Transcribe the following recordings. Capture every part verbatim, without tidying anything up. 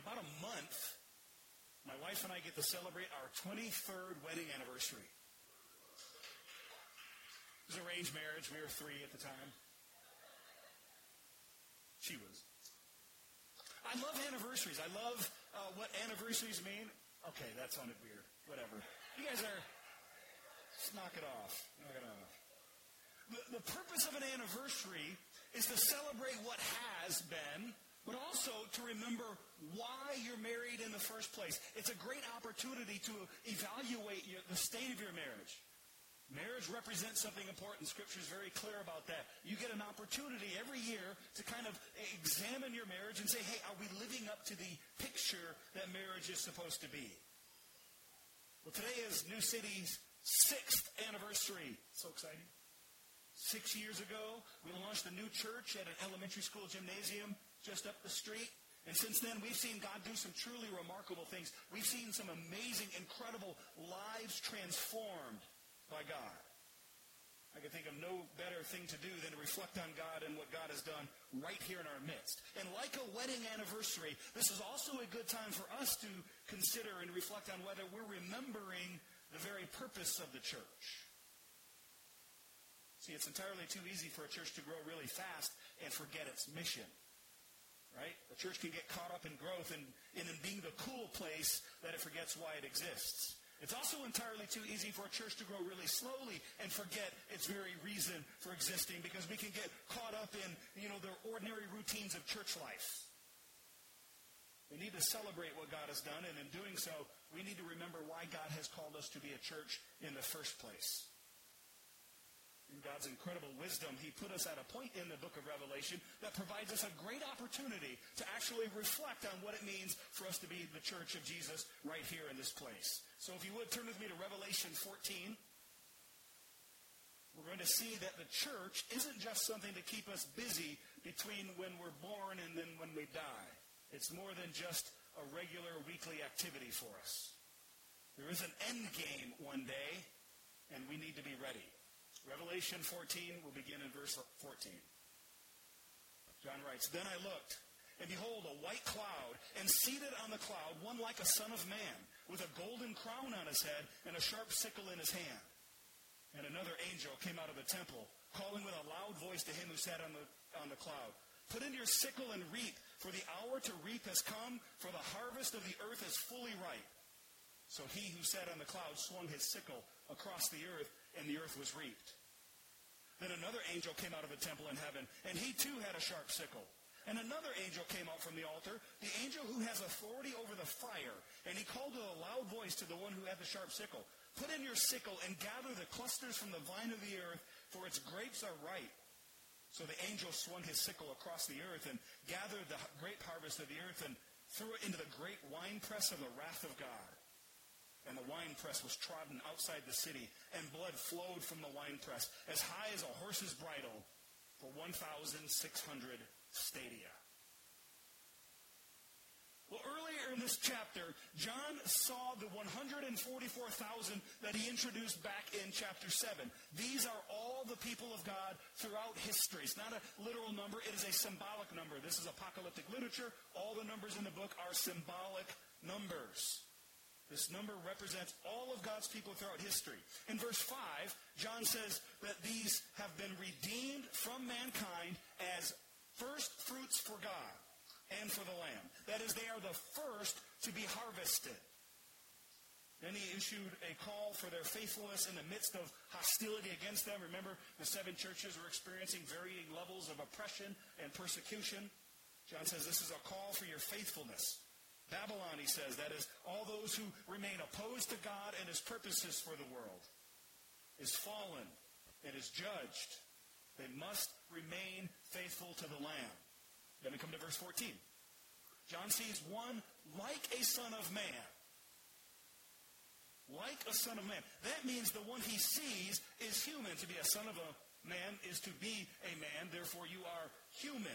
about a month, my wife and I get to celebrate our twenty-third wedding anniversary. It was an arranged marriage. We were three at the time. She was. I love anniversaries. I love uh, what anniversaries mean. Okay, that sounded weird. Whatever. You guys are... Just knock it off. Knock it off. The, the purpose of an anniversary is to celebrate what has been, but also to remember why you're married in the first place. It's a great opportunity to evaluate your, the state of your marriage. Marriage represents something important. Scripture is very clear about that. You get an opportunity every year to kind of examine your marriage and say, hey, are we living up to the picture that marriage is supposed to be? Well, today is New City's sixth anniversary. So exciting. Six years ago, we launched a new church at an elementary school gymnasium just up the street. And since then, we've seen God do some truly remarkable things. We've seen some amazing, incredible lives transformed by God. I can think of no better thing to do than to reflect on God and what God has done right here in our midst. And like a wedding anniversary, this is also a good time for us to consider and reflect on whether we're remembering the very purpose of the church. See, it's entirely too easy for a church to grow really fast and forget its mission. Right? A church can get caught up in growth and, and in being the cool place that it forgets why it exists. It's also entirely too easy for a church to grow really slowly and forget its very reason for existing, because we can get caught up in, you know, the ordinary routines of church life. We need to celebrate what God has done, and in doing so, we need to remember why God has called us to be a church in the first place. In God's incredible wisdom, He put us at a point in the book of Revelation that provides us a great opportunity to actually reflect on what it means for us to be the church of Jesus right here in this place. So if you would, turn with me to Revelation fourteen. We're going to see that the church isn't just something to keep us busy between when we're born and then when we die. It's more than just a regular weekly activity for us. There is an end game one day, and we need to be ready. Revelation fourteen will begin in verse fourteen. John writes, "Then I looked, and behold, a white cloud, and seated on the cloud, one like a son of man, with a golden crown on his head, and a sharp sickle in his hand. And another angel came out of the temple, calling with a loud voice to him who sat on the, on the cloud, 'Put in your sickle and reap, for the hour to reap has come, for the harvest of the earth is fully ripe.' So he who sat on the cloud swung his sickle across the earth, and the earth was reaped. Then another angel came out of the temple in heaven, and he too had a sharp sickle. And another angel came out from the altar, the angel who has authority over the fire. And he called with a loud voice to the one who had the sharp sickle, 'Put in your sickle and gather the clusters from the vine of the earth, for its grapes are ripe.' So the angel swung his sickle across the earth and gathered the grape harvest of the earth and threw it into the great winepress of the wrath of God. And the winepress was trodden outside the city, and blood flowed from the winepress as high as a horse's bridle for one thousand six hundred stadia." Well, earlier in this chapter, John saw the one hundred forty-four thousand that he introduced back in chapter seven. These are all the people of God throughout history. It's not a literal number. It is a symbolic number. This is apocalyptic literature. All the numbers in the book are symbolic numbers. This number represents all of God's people throughout history. In verse five, John says that these have been redeemed from mankind as first fruits for God and for the Lamb. That is, they are the first to be harvested. Then he issued a call for their faithfulness in the midst of hostility against them. Remember, the seven churches were experiencing varying levels of oppression and persecution. John says this is a call for your faithfulness. Babylon, he says, that is, all those who remain opposed to God and His purposes for the world, is fallen and is judged. They must remain faithful to the Lamb. Then we come to verse fourteen. John sees one like a son of man. Like a son of man. That means the one he sees is human. To be a son of a man is to be a man. Therefore, you are human.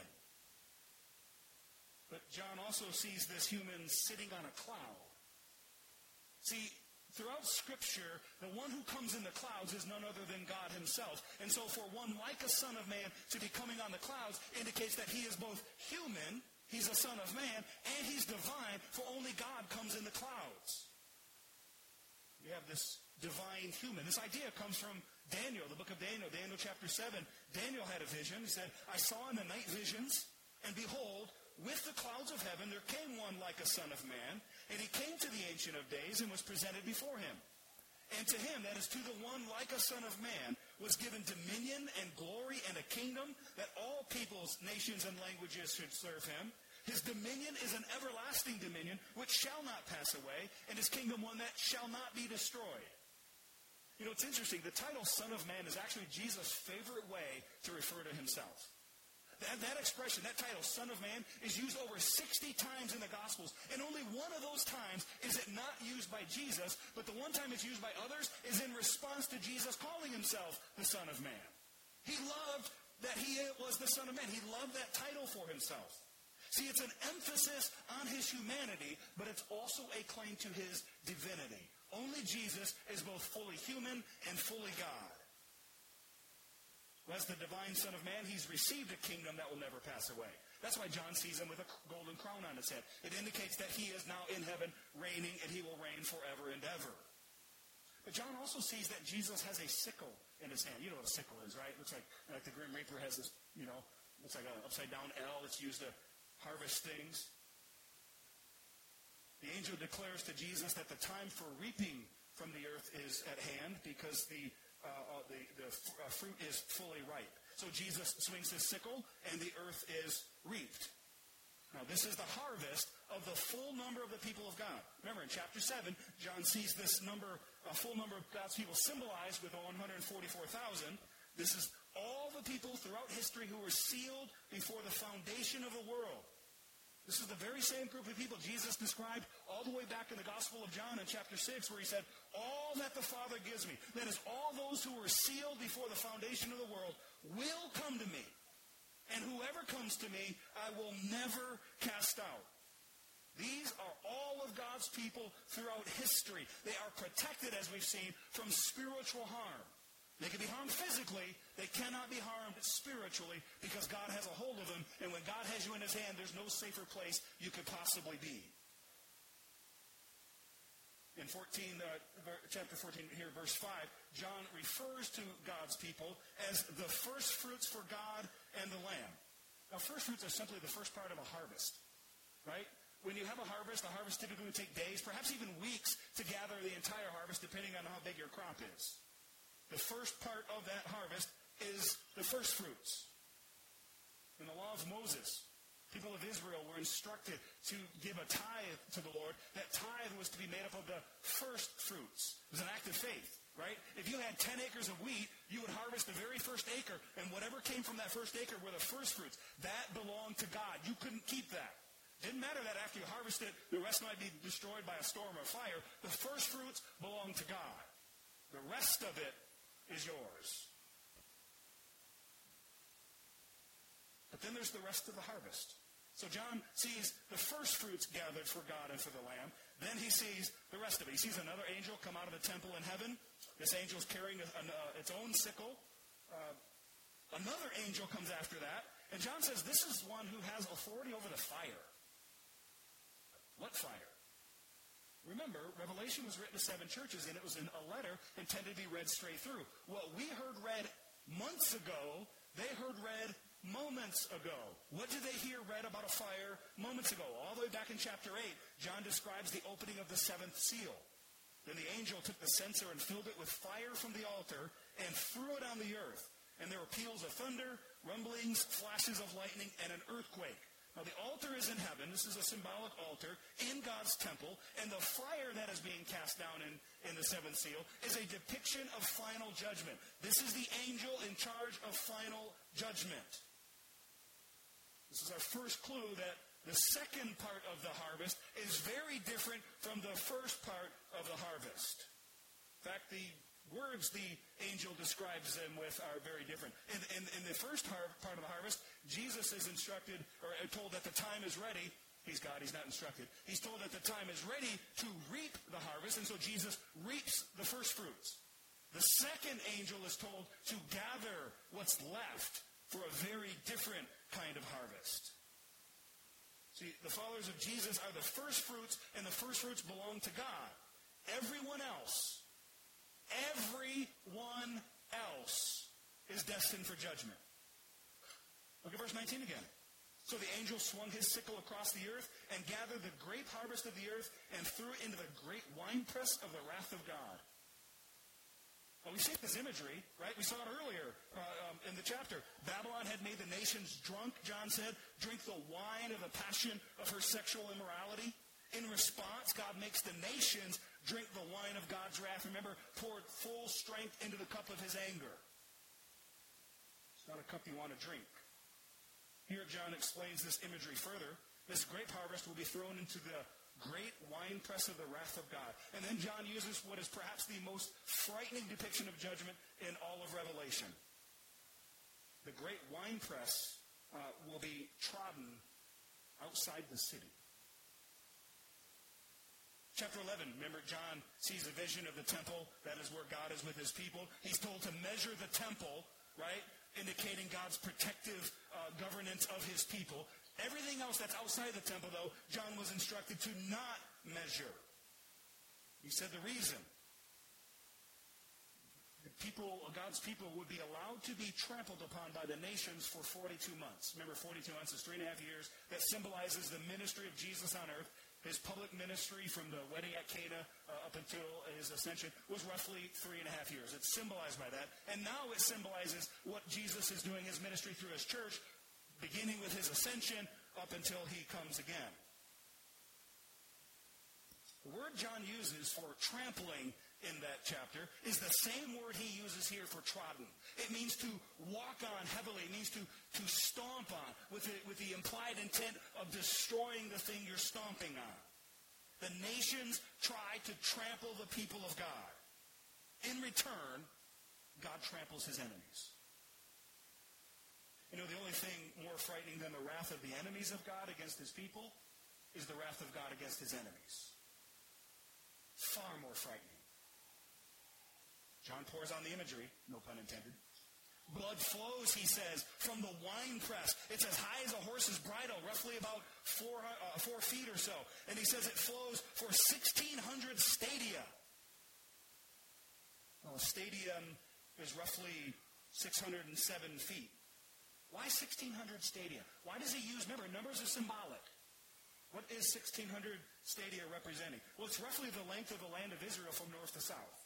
But John also sees this human sitting on a cloud. See, throughout Scripture, the one who comes in the clouds is none other than God Himself. And so for one like a son of man to be coming on the clouds indicates that He is both human, He's a son of man, and He's divine, for only God comes in the clouds. We have this divine human. This idea comes from Daniel, the book of Daniel, Daniel chapter seven. Daniel had a vision. He said, I saw in the night visions, and behold, with the clouds of heaven there came one like a son of man, and he came to the Ancient of Days and was presented before him. And to him, that is to the one like a son of man, was given dominion and glory and a kingdom that all peoples, nations, and languages should serve him. His dominion is an everlasting dominion which shall not pass away, and his kingdom one that shall not be destroyed. You know, it's interesting. The title Son of Man is actually Jesus' favorite way to refer to himself. That, that expression, that title, Son of Man, is used over sixty times in the Gospels. And only one of those times is it not used by Jesus, but the one time it's used by others is in response to Jesus calling himself the Son of Man. He loved that he was the Son of Man. He loved that title for himself. See, it's an emphasis on his humanity, but it's also a claim to his divinity. Only Jesus is both fully human and fully God. As the divine Son of Man, he's received a kingdom that will never pass away. That's why John sees him with a golden crown on his head. It indicates that he is now in heaven reigning, and he will reign forever and ever. But John also sees that Jesus has a sickle in his hand. You know what a sickle is, right? It looks like, like the Grim Reaper has this, you know, looks like an upside-down L. It's used to harvest things. The angel declares to Jesus that the time for reaping from the earth is at hand because the Uh, uh, the, the f- uh, fruit is fully ripe. So Jesus swings his sickle, and the earth is reaped. Now, this is the harvest of the full number of the people of God. Remember, in chapter seven, John sees this number, a full number of God's people symbolized with one hundred forty-four thousand. This is all the people throughout history who were sealed before the foundation of the world. This is the very same group of people Jesus described all the way back in the Gospel of John in chapter six, where he said, all that the Father gives me, that is, all those who were sealed before the foundation of the world, will come to me. And whoever comes to me, I will never cast out. These are all of God's people throughout history. They are protected, as we've seen, from spiritual harm. They can be harmed physically. They cannot be harmed spiritually because God has a hold of them. And when God has you in his hand, there's no safer place you could possibly be. In fourteen, uh, chapter fourteen, here, verse five, John refers to God's people as the first fruits for God and the Lamb. Now, first fruits are simply the first part of a harvest, right? When you have a harvest, the harvest typically would take days, perhaps even weeks, to gather the entire harvest, depending on how big your crop is. The first part of that harvest is the first fruits. In the law of Moses, people of Israel were instructed to give a tithe to the Lord. That tithe was to be made up of the first fruits. It was an act of faith, right? If you had ten acres of wheat, you would harvest the very first acre, and whatever came from that first acre were the first fruits. That belonged to God. You couldn't keep that. Didn't matter that after you harvested it, the rest might be destroyed by a storm or fire. The first fruits belonged to God. The rest of it is yours. But then there's the rest of the harvest. So John sees the first fruits gathered for God and for the Lamb. Then he sees the rest of it. He sees another angel come out of the temple in heaven. This angel's carrying a, a, uh, its own sickle. Uh, another angel comes after that. And John says this is one who has authority over the fire. What fire? Remember, Revelation was written to seven churches, and it was in a letter intended to be read straight through. What we heard read months ago, they heard read moments ago. What did they hear read about a fire moments ago? All the way back in chapter eight, John describes the opening of the seventh seal. Then the angel took the censer and filled it with fire from the altar and threw it on the earth. And there were peals of thunder, rumblings, flashes of lightning, and an earthquake. Now, the altar is in heaven. This is a symbolic altar in God's temple. And the fire that is being cast down in, in the seventh seal is a depiction of final judgment. This is the angel in charge of final judgment. This is our first clue that the second part of the harvest is very different from the first part of the harvest. In fact, the words the angel describes them with are very different. In, in, in the first har- part of the harvest, Jesus is instructed, or told that the time is ready. He's God, he's not instructed. He's told that the time is ready to reap the harvest, and so Jesus reaps the first fruits. The second angel is told to gather what's left for a very different kind of harvest. See, the followers of Jesus are the first fruits, and the first fruits belong to God. Everyone else, everyone else is destined for judgment. Look at verse nineteen again. So the angel swung his sickle across the earth and gathered the grape harvest of the earth and threw it into the great winepress of the wrath of God. Well, we see this imagery, right? We saw it earlier uh, um, in the chapter. Babylon had made the nations drunk, John said, drink the wine of the passion of her sexual immorality. In response, God makes the nations drink the wine of God's wrath. Remember, poured full strength into the cup of his anger. It's not a cup you want to drink. Here John explains this imagery further. This grape harvest will be thrown into the great winepress of the wrath of God. And then John uses what is perhaps the most frightening depiction of judgment in all of Revelation. The great winepress uh, will be trodden outside the city. Chapter eleven, remember John sees a vision of the temple. That is where God is with his people. He's told to measure the temple, right? Indicating God's protective uh, governance of his people. Everything else that's outside the temple, though, John was instructed to not measure. He said the reason. The people, God's people would be allowed to be trampled upon by the nations for forty-two months. Remember, forty-two months is three and a half years. That symbolizes the ministry of Jesus on earth. His public ministry from the wedding at Cana uh, up until his ascension was roughly three and a half years. It's symbolized by that. And now it symbolizes what Jesus is doing his ministry through his church, beginning with his ascension up until he comes again. The word John uses for trampling in that chapter is the same word he uses here for trodden. It means to walk on heavily. It means to, to stomp on with the, with the implied intent of destroying the thing you're stomping on. The nations try to trample the people of God. In return, God tramples his enemies. You know, the only thing more frightening than the wrath of the enemies of God against his people is the wrath of God against his enemies. Far more frightening. John pours on the imagery, no pun intended. Blood flows, he says, from the winepress. It's as high as a horse's bridle, roughly about four, uh, four feet or so. And he says it flows for sixteen hundred stadia. Well, a stadium is roughly six hundred seven feet. Why sixteen hundred stadia? Why does he use, remember, numbers are symbolic. What is sixteen hundred stadia representing? Well, it's roughly the length of the land of Israel from north to south.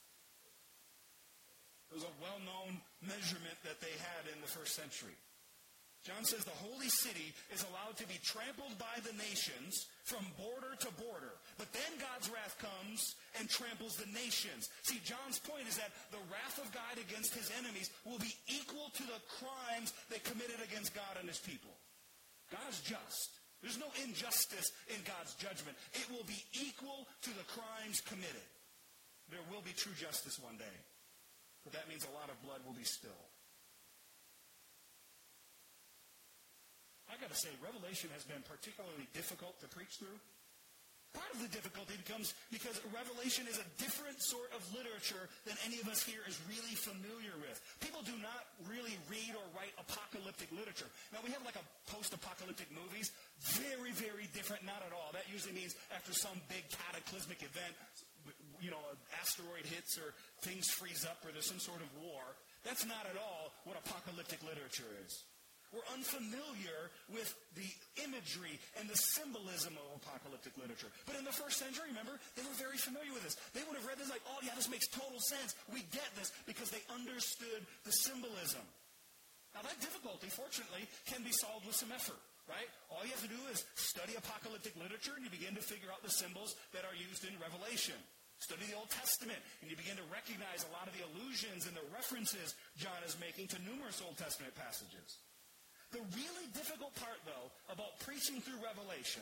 It was a well-known measurement that they had in the first century. John says the holy city is allowed to be trampled by the nations from border to border. But then God's wrath comes and tramples the nations. See, John's point is that the wrath of God against his enemies will be equal to the crimes they committed against God and his people. God is just. There's no injustice in God's judgment. It will be equal to the crimes committed. There will be true justice one day. But that means a lot of blood will be spilled. I got to say, Revelation has been particularly difficult to preach through. Part of the difficulty becomes because Revelation is a different sort of literature than any of us here is really familiar with. People do not really read or write apocalyptic literature. Now, we have like a post-apocalyptic movies. Very, very different. Not at all. That usually means after some big cataclysmic event, you know, an asteroid hits or things freeze up or there's some sort of war. That's not at all what apocalyptic literature is. We're unfamiliar with the imagery and the symbolism of apocalyptic literature. But in the first century, remember, they were very familiar with this. They would have read this like, oh, yeah, this makes total sense. We get this because they understood the symbolism. Now, that difficulty, fortunately, can be solved with some effort, right? All you have to do is study apocalyptic literature and you begin to figure out the symbols that are used in Revelation. Study the Old Testament, and you begin to recognize a lot of the allusions and the references John is making to numerous Old Testament passages. The really difficult part, though, about preaching through Revelation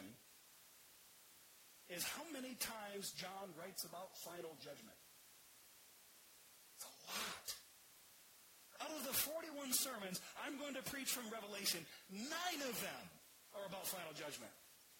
is how many times John writes about final judgment. It's a lot. Out of the forty-one sermons I'm going to preach from Revelation, nine of them are about final judgment.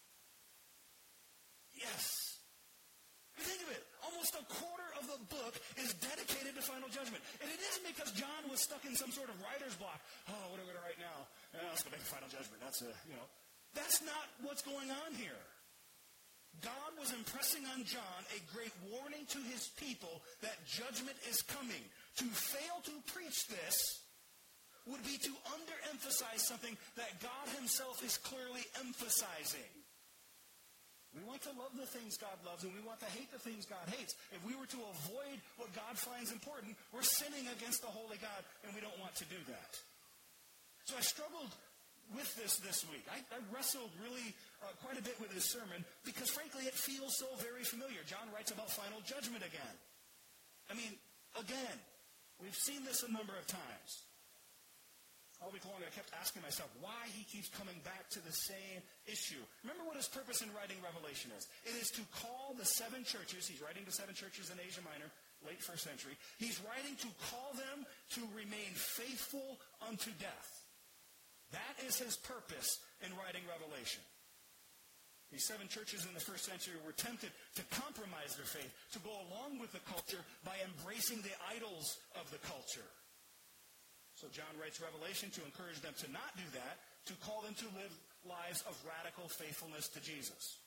Yes. Think of it. Almost a quarter of the book is dedicated to final judgment. And it isn't because John was stuck in some sort of writer's block. Oh, what are we going to write now? Oh, let's go make a final judgment. That's a, you know. That's not what's going on here. God was impressing on John a great warning to his people that judgment is coming. To fail to preach this would be to underemphasize something that God himself is clearly emphasizing. We want to love the things God loves, and we want to hate the things God hates. If we were to avoid what God finds important, we're sinning against the holy God, and we don't want to do that. So I struggled with this this week. I, I wrestled really uh, quite a bit with this sermon because, frankly, it feels so very familiar. John writes about final judgment again. I mean, again, we've seen this a number of times. All week long, I kept asking myself why he keeps coming back to the same issue. Remember what his purpose in writing Revelation is. It is to call the seven churches. He's writing to seven churches in Asia Minor, late first century. He's writing to call them to remain faithful unto death. That is his purpose in writing Revelation. These seven churches in the first century were tempted to compromise their faith, to go along with the culture by embracing the idols of the culture. So John writes Revelation to encourage them to not do that, to call them to live lives of radical faithfulness to Jesus.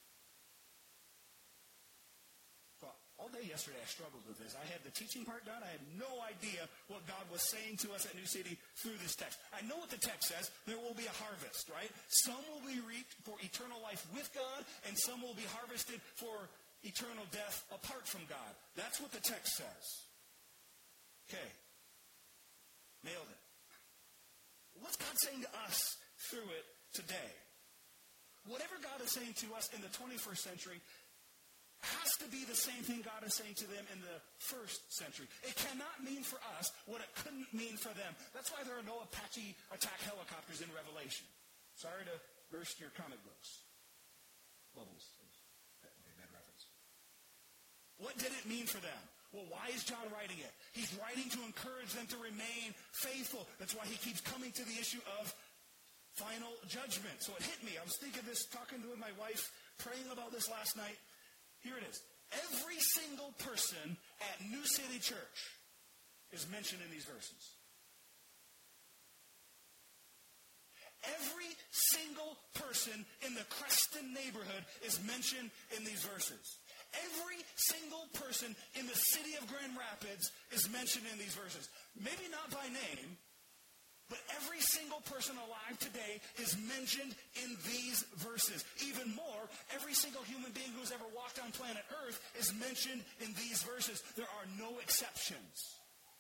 Well, all day yesterday I struggled with this. I had the teaching part done. I had no idea what God was saying to us at New City through this text. I know what the text says. There will be a harvest, right? Some will be reaped for eternal life with God, and some will be harvested for eternal death apart from God. That's what the text says. Okay. Nailed it. What's God saying to us through it today? Whatever God is saying to us in the twenty-first century has to be the same thing God is saying to them in the first century. It cannot mean for us what it couldn't mean for them. That's why there are no Apache attack helicopters in Revelation. Sorry to burst your comic books. Bubbles. That would be a bad reference. What did it mean for them? Well, why is John writing it? He's writing to encourage them to remain faithful. That's why he keeps coming to the issue of final judgment. So it hit me. I was thinking this, talking with my wife, praying about this last night. Here it is. Every single person at New City Church is mentioned in these verses. Every single person in the Creston neighborhood is mentioned in these verses. Every single person in the city of Grand Rapids is mentioned in these verses. Maybe not by name, but every single person alive today is mentioned in these verses. Even more, every single human being who's ever walked on planet Earth is mentioned in these verses. There are no exceptions.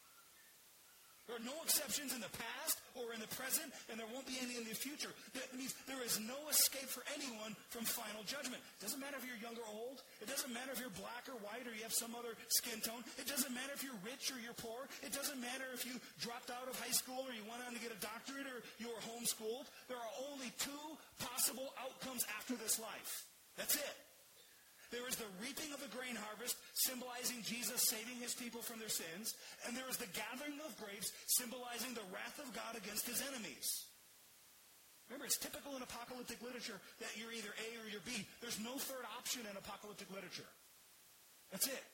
There are no exceptions in the past or in the present, and there won't be any in the future. That means there is no escape for anyone from final judgment. It doesn't matter if you're young or old. It doesn't matter if you're black or white or you have some other skin tone. It doesn't matter if you're rich or you're poor. It doesn't matter if you dropped out of high school or you went on to get a doctorate or you were homeschooled. There are only two possible outcomes after this life. That's it. There is the reaping of the grain harvest, symbolizing Jesus saving his people from their sins. And there is the gathering of grapes, symbolizing the wrath of God against his enemies. Remember, it's typical in apocalyptic literature that you're either A or you're B. There's no third option in apocalyptic literature. That's it.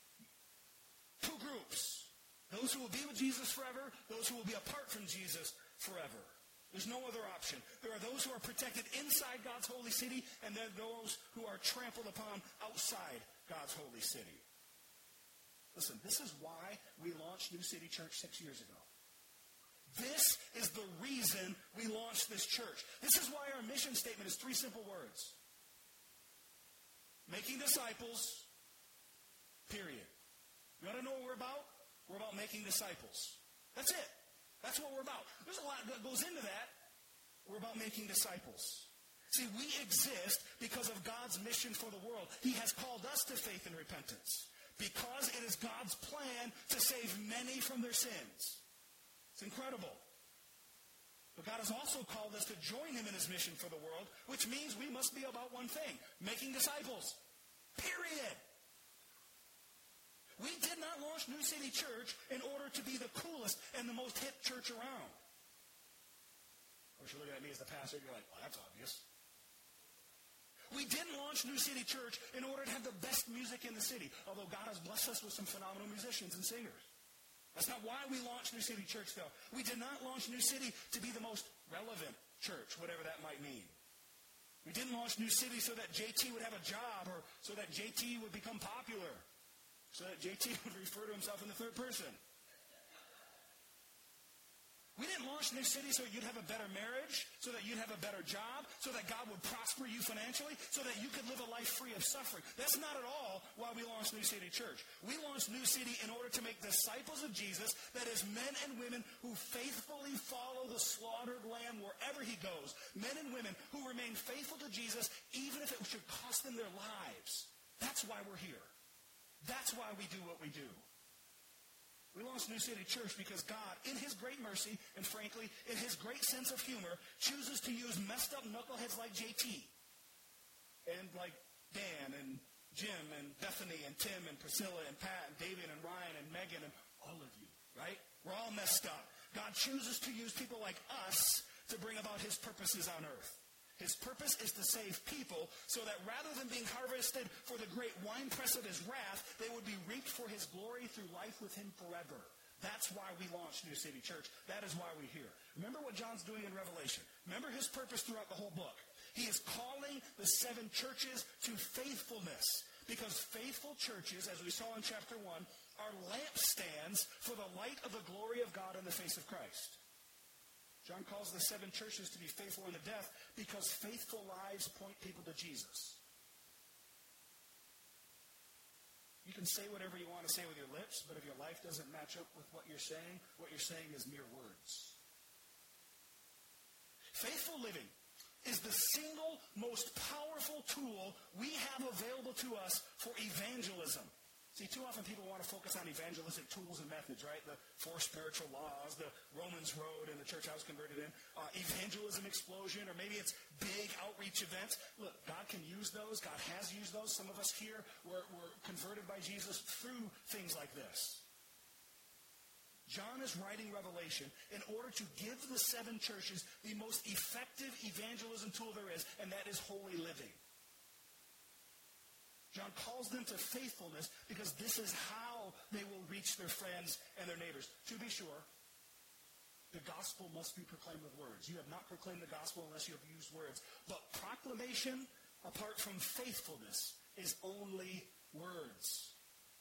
Two groups. Those who will be with Jesus forever, those who will be apart from Jesus forever. There's no other option. There are those who are protected inside God's holy city, and there are those who are trampled upon outside God's holy city. Listen, this is why we launched New City Church six years ago. This is the reason we launched this church. This is why our mission statement is three simple words. Making disciples, period. You want to know what we're about? We're about making disciples. That's it. That's what we're about. There's a lot that goes into that. We're about making disciples. See, we exist because of God's mission for the world. He has called us to faith and repentance because it is God's plan to save many from their sins. It's incredible. But God has also called us to join him in his mission for the world, which means we must be about one thing, making disciples. Period. We did not launch New City Church in order to be the coolest and the most hip church around. Of course, you're looking at me as the pastor, you're like, well, that's obvious. We didn't launch New City Church in order to have the best music in the city, although God has blessed us with some phenomenal musicians and singers. That's not why we launched New City Church, though. We did not launch New City to be the most relevant church, whatever that might mean. We didn't launch New City so that J T would have a job or so that J T would become popular, so that J T would refer to himself in the third person. We didn't launch New City so you'd have a better marriage, so that you'd have a better job, so that God would prosper you financially, so that you could live a life free of suffering. That's not at all why we launched New City Church. We launched New City in order to make disciples of Jesus, that is, men and women who faithfully follow the slaughtered lamb wherever he goes. Men and women who remain faithful to Jesus, even if it should cost them their lives. That's why we're here. That's why we do what we do. We launched New City Church because God, in his great mercy, and frankly, in his great sense of humor, chooses to use messed up knuckleheads like J T, and like Dan, and Jim, and Bethany, and Tim, and Priscilla, and Pat, and David, and Ryan, and Megan, and all of you, right? We're all messed up. God chooses to use people like us to bring about his purposes on earth. His purpose is to save people so that rather than being harvested for the great winepress of his wrath, they would be reaped for his glory through life with him forever. That's why we launched New City Church. That is why we're here. Remember what John's doing in Revelation. Remember his purpose throughout the whole book. He is calling the seven churches to faithfulness, because faithful churches, as we saw in chapter one, are lampstands for the light of the glory of God in the face of Christ. John calls the seven churches to be faithful unto death because faithful lives point people to Jesus. You can say whatever you want to say with your lips, but if your life doesn't match up with what you're saying, what you're saying is mere words. Faithful living is the single most powerful tool we have available to us for evangelism. See, too often people want to focus on evangelistic tools and methods, right? The four spiritual laws, the Romans Road and the church I was converted in, uh, evangelism explosion, or maybe it's big outreach events. Look, God can use those. God has used those. Some of us here were, were converted by Jesus through things like this. John is writing Revelation in order to give the seven churches the most effective evangelism tool there is, and that is holy living. John calls them to faithfulness because this is how they will reach their friends and their neighbors. To be sure, the gospel must be proclaimed with words. You have not proclaimed the gospel unless you have used words. But proclamation, apart from faithfulness, is only words.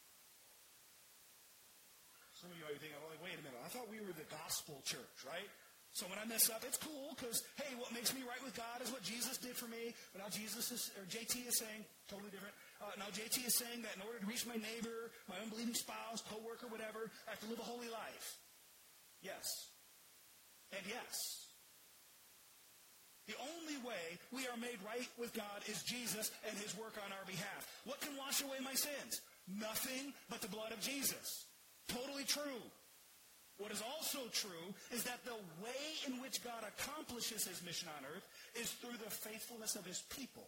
Some of you might be thinking, well, like, wait a minute, I thought we were the gospel church, right? So when I mess up, it's cool because, hey, what makes me right with God is what Jesus did for me. But now Jesus is, or J T is saying, totally different. Uh, now J T is saying that in order to reach my neighbor, my unbelieving spouse, co-worker, whatever, I have to live a holy life. Yes. And yes. The only way we are made right with God is Jesus and his work on our behalf. What can wash away my sins? Nothing but the blood of Jesus. Totally true. What is also true is that the way in which God accomplishes his mission on earth is through the faithfulness of his people.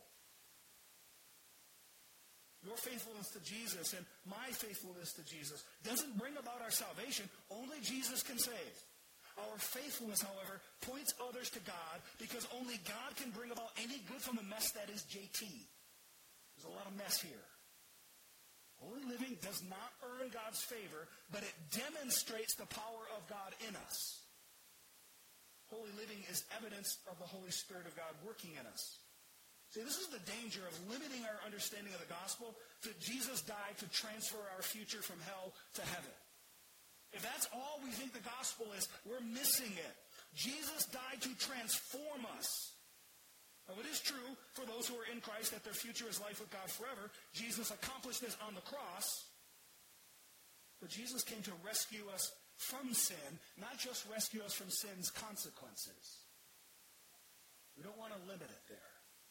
Your faithfulness to Jesus and my faithfulness to Jesus doesn't bring about our salvation. Only Jesus can save. Our faithfulness, however, points others to God because only God can bring about any good from the mess that is J T. There's a lot of mess here. Holy living does not earn God's favor, but it demonstrates the power of God in us. Holy living is evidence of the Holy Spirit of God working in us. See, this is the danger of limiting our understanding of the gospel to Jesus died to transfer our future from hell to heaven. If that's all we think the gospel is, we're missing it. Jesus died to transform us. Now, it is true for those who are in Christ that their future is life with God forever. Jesus accomplished this on the cross. But Jesus came to rescue us from sin, not just rescue us from sin's consequences. We don't want to limit it there.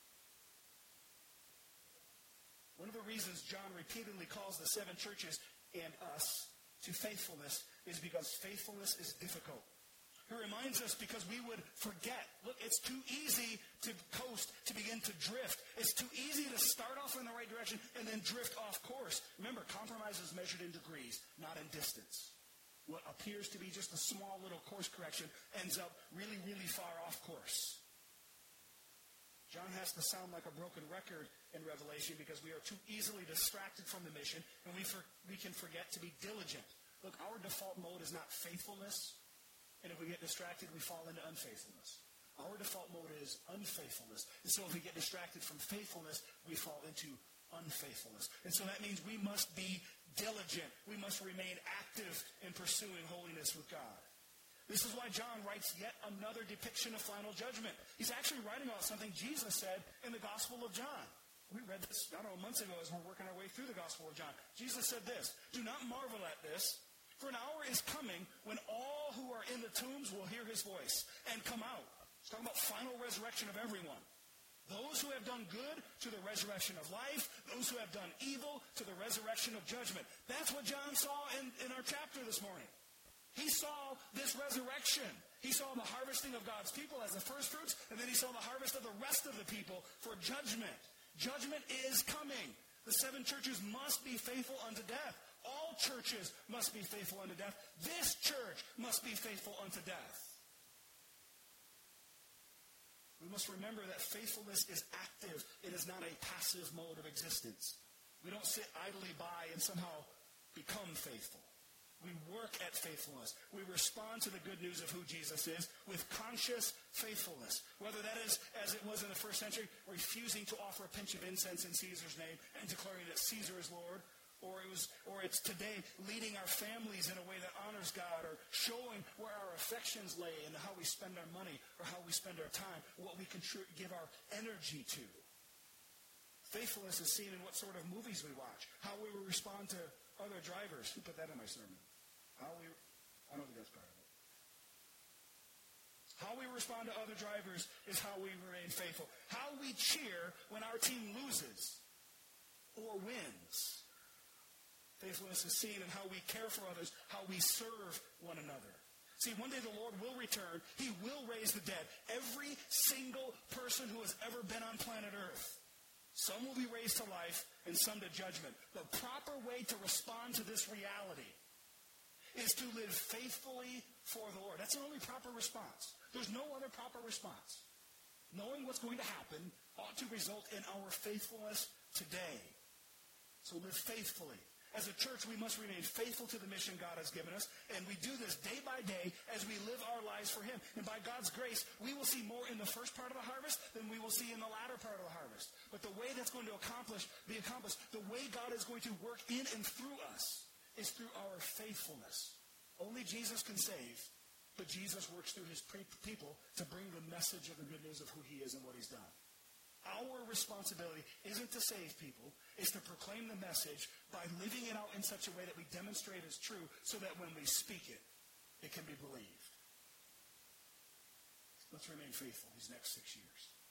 One of the reasons John repeatedly calls the seven churches and us to faithfulness is because faithfulness is difficult. He reminds us because we would forget. Look, it's too easy to coast, to begin to drift. It's too easy to start off in the right direction and then drift off course. Remember, compromise is measured in degrees, not in distance. What appears to be just a small little course correction ends up really, really far off course. John has to sound like a broken record in Revelation because we are too easily distracted from the mission and we, for, we can forget to be diligent. Look, our default mode is not faithfulness. And if we get distracted, we fall into unfaithfulness. Our default mode is unfaithfulness. And so if we get distracted from faithfulness, we fall into unfaithfulness. And so that means we must be diligent. We must remain active in pursuing holiness with God. This is why John writes yet another depiction of final judgment. He's actually writing about something Jesus said in the Gospel of John. We read this, I don't know, months ago as we're working our way through the Gospel of John. Jesus said this, "Do not marvel at this, for an hour is coming when all who are in the tombs will hear his voice and come out." He's talking about final resurrection of everyone. Those who have done good to the resurrection of life, those who have done evil to the resurrection of judgment. That's what John saw in, in our chapter this morning. He saw this resurrection. He saw the harvesting of God's people as the first fruits, and then he saw the harvest of the rest of the people for judgment. Judgment is coming. The seven churches must be faithful unto death. All churches must be faithful unto death. This church must be faithful unto death. We must remember that faithfulness is active. It is not a passive mode of existence. We don't sit idly by and somehow become faithful. We work at faithfulness. We respond to the good news of who Jesus is with conscious faithfulness. Whether that is, as it was in the first century, refusing to offer a pinch of incense in Caesar's name and declaring that Caesar is Lord, or it was, or it's today leading our families in a way that honors God, or showing where our affections lay and how we spend our money or how we spend our time, what we can tr- give our energy to. Faithfulness is seen in what sort of movies we watch, how we respond to other drivers. Who put that in my sermon? How we, I don't think that's part of it. How we respond to other drivers is how we remain faithful. How we cheer when our team loses or wins. Faithfulness is seen in how we care for others, how we serve one another. See, one day the Lord will return. He will raise the dead. Every single person who has ever been on planet Earth. Some will be raised to life and some to judgment. The proper way to respond to this reality is to live faithfully for the Lord. That's the only proper response. There's no other proper response. Knowing what's going to happen ought to result in our faithfulness today. So live faithfully. As a church, we must remain faithful to the mission God has given us, and we do this day by day as we live our lives for Him. And by God's grace, we will see more in the first part of the harvest than we will see in the latter part of the harvest. But the way that's going to accomplish, be accomplished, the way God is going to work in and through us is through our faithfulness. Only Jesus can save, but Jesus works through His people to bring the message of the good news of who He is and what He's done. Our responsibility isn't to save people, it's to proclaim the message by living it out in such a way that we demonstrate as true so that when we speak it, it can be believed. Let's remain faithful these next six years.